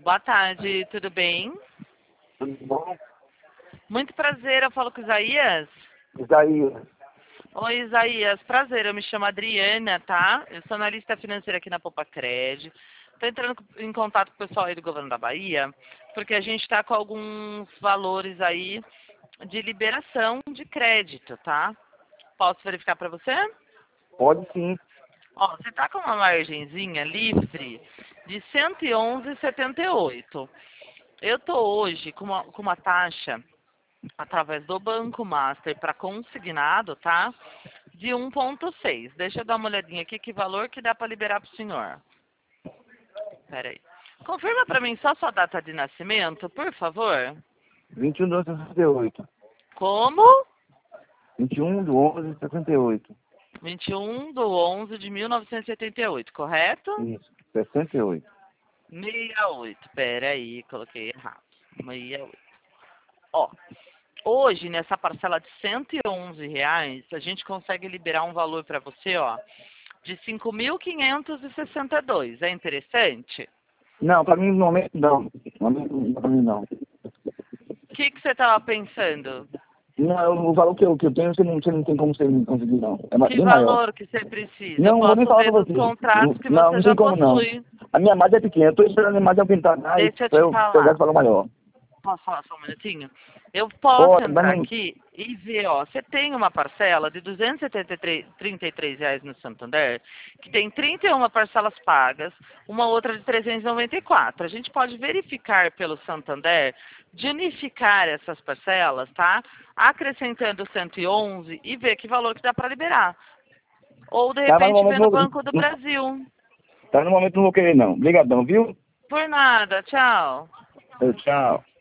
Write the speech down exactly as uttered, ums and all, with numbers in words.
Boa tarde, tudo bem? Tudo bom? Muito prazer, eu falo com o Isaías. Isaías. Oi, Isaías, prazer, eu me chamo Adriana, tá? Eu sou analista financeira aqui na Poupa Cred. Estou entrando em contato com o pessoal aí do governo da Bahia, porque a gente está com alguns valores aí de liberação de crédito, tá? Posso verificar para você? Pode sim. Ó, você está com uma margenzinha livre de cento e onze vírgula setenta e oito. Eu tô hoje com uma, com uma taxa através do Banco Master para consignado, tá? De um ponto seis. Deixa eu dar uma olhadinha aqui que valor que dá para liberar para o senhor. Pera aí. Confirma para mim só sua data de nascimento, por favor. vinte e um de onze de sessenta e oito. Como? vinte e um de onze de sessenta e oito. vinte e um de onze de mil novecentos e setenta e oito, correto? Isso, sessenta e oito. sessenta e oito. Pera aí, coloquei errado. sessenta e oito. Ó, hoje, nessa parcela de cento e onze reais, a gente consegue liberar um valor para você, ó, de cinco mil quinhentos e sessenta e dois. É interessante? Não, pra mim no momento não. No momento, pra mim não. O que, que você estava pensando? Não, o valor que eu, que eu tenho, você não, você não tem como você conseguir, não. É ma- Que bem maior. valor que você precisa? Eu Não, vou nem posso falar ver pra nos você. contratos que Não, você não já tem como não. possui. A minha margem é pequena, eu tô esperando a margem aumentar mais Deixa eu pra te eu pegar falar. esse valor maior. Posso falar só um minutinho? Eu posso Pode, mas entrar não... aqui e ver, ó, você tem uma parcela de duzentos e trinta e três reais no Santander, que tem trinta e uma parcelas pagas, uma outra de trezentos e noventa e quatro. A gente pode verificar pelo Santander, de unificar essas parcelas, tá? Acrescentando cento e onze e ver que valor que dá para liberar. Ou, de Tá, mas no repente, momento ver no não... Banco do Brasil. Tá, no momento não vou querer não. Obrigadão, viu? Por nada, tchau. Tchau.